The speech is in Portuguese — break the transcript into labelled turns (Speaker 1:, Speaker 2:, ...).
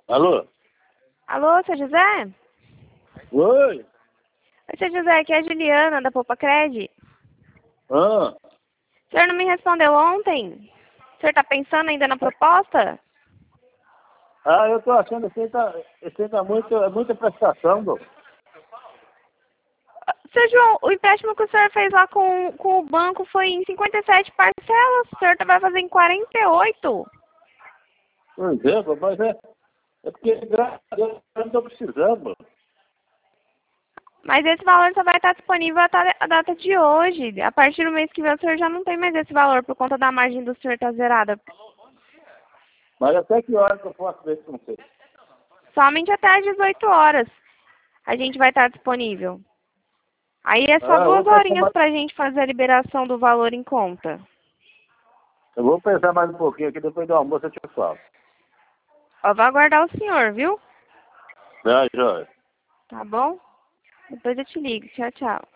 Speaker 1: Alô?
Speaker 2: Alô, seu José?
Speaker 1: Oi?
Speaker 2: Oi, seu José, aqui é a Juliana, da Poupa Cred.
Speaker 1: Ah,
Speaker 2: O senhor não me respondeu ontem? O senhor está pensando ainda na proposta?
Speaker 1: eu tô achando que tá muita prestação, do.
Speaker 2: Seu João, o empréstimo que o senhor fez lá com o banco foi em 57 parcelas, o senhor vai fazer em 48.
Speaker 1: Por exemplo, mas é porque, graças a Deus, eu não tô precisando.
Speaker 2: Mas esse valor só vai estar disponível até a data de hoje. A partir do mês que vem o senhor já não tem mais esse valor por conta da margem do senhor estar zerada.
Speaker 1: Mas até que hora que eu posso ver com você?
Speaker 2: Somente até às 18 horas a gente vai estar disponível. Aí é só
Speaker 1: Eu vou
Speaker 2: 2 horinhas para a gente fazer a liberação do valor em conta.
Speaker 1: eu vou pensar mais um pouquinho aqui, depois do almoço eu te falo.
Speaker 2: Ó, vou aguardar o senhor, viu?
Speaker 1: Tá, joia.
Speaker 2: Tá bom? Depois eu te ligo. Tchau, tchau.